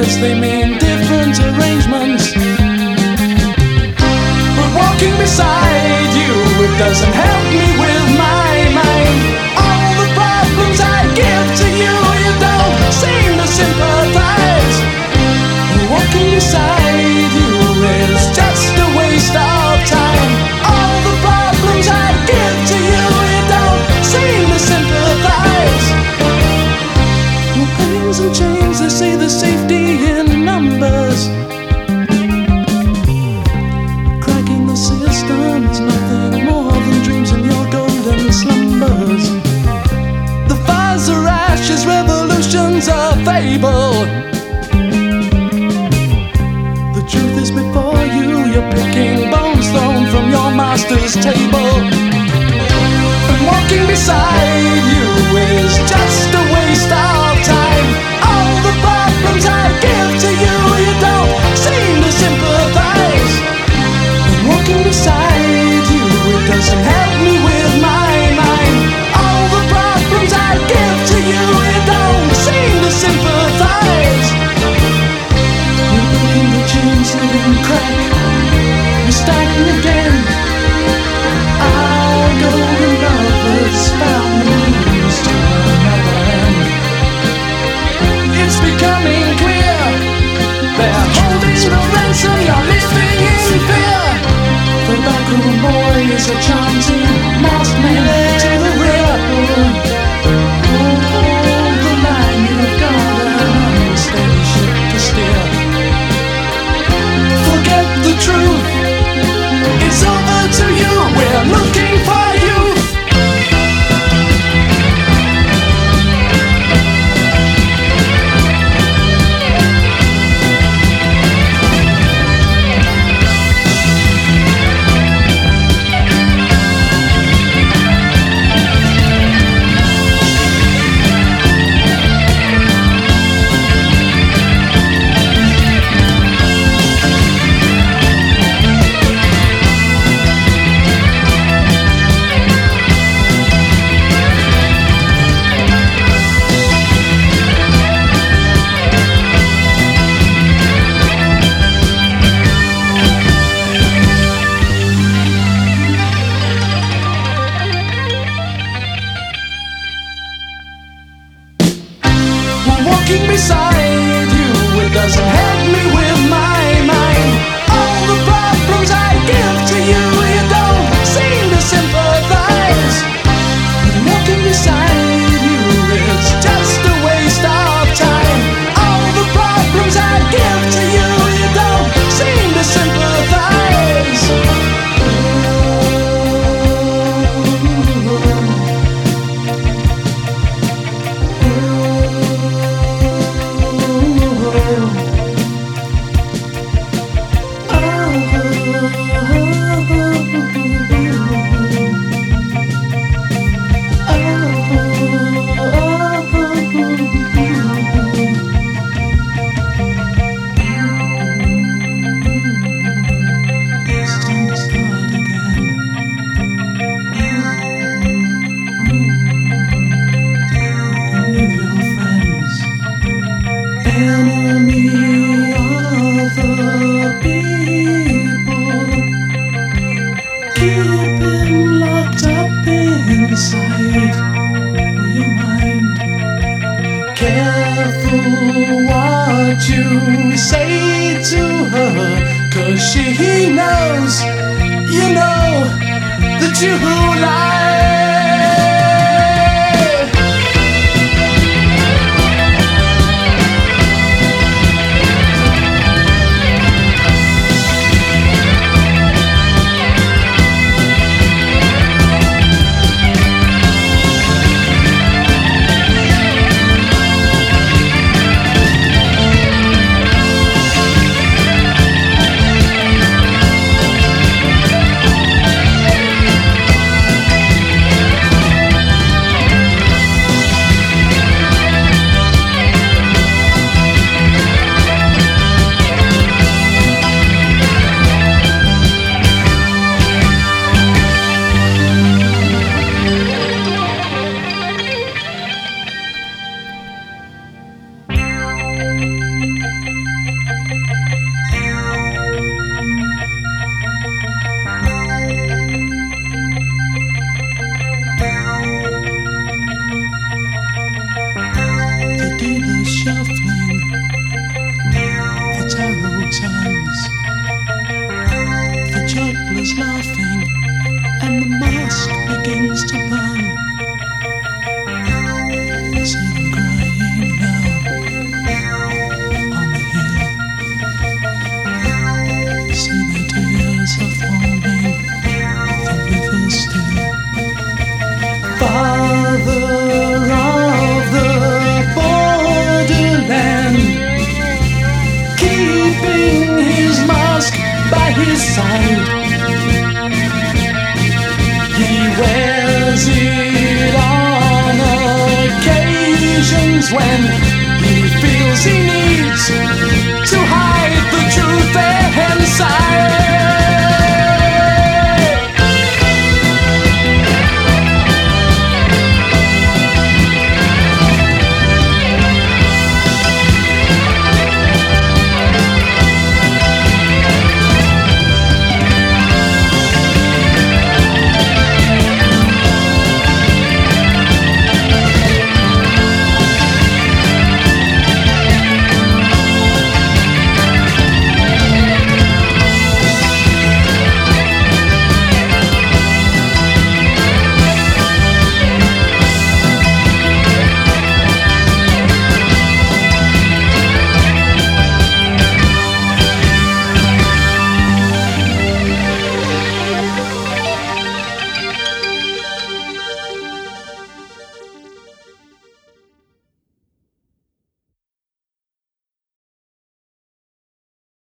words, they mean different arrangements. But walking beside you, it doesn't help me with my mind. All the problems I give to you, you don't seem to sympathize. Walking beside you is just a waste of time. All the problems I give to you, you don't seem to sympathize. Well, pains and chains, they say there's safety in numbers. Cracking the system is nothing more than dreams in your golden slumbers. The fires are ashes, revolutions are fable. The truth is before you, you're picking bones thrown from your master's table. And walking beside you is just a waste of time. All the problems I give to you, you don't seem to sympathize. And walking beside you, it doesn't help me with my mind. All the problems I give to you, you don't seem to sympathize. You're breaking the chains that didn't crack. You're starting again. Our golden lovers found the means to another end. It's becoming clear, they're holding the ransom, you're living in fear. The backroom boy is a chanting, masked man to the rear. Hold the line, you've got an unsteady ship to steer. Forget the truth, it's over to you, we're looking for youth. Walking beside you, it doesn't help me with my mind. All the problems I give to you, you don't seem to sympathize. And walking beside you is just a waste of time. All the problems I give to you, you don't seem to sympathize. She knows, you know, that you lie. occasions when he feels he needs to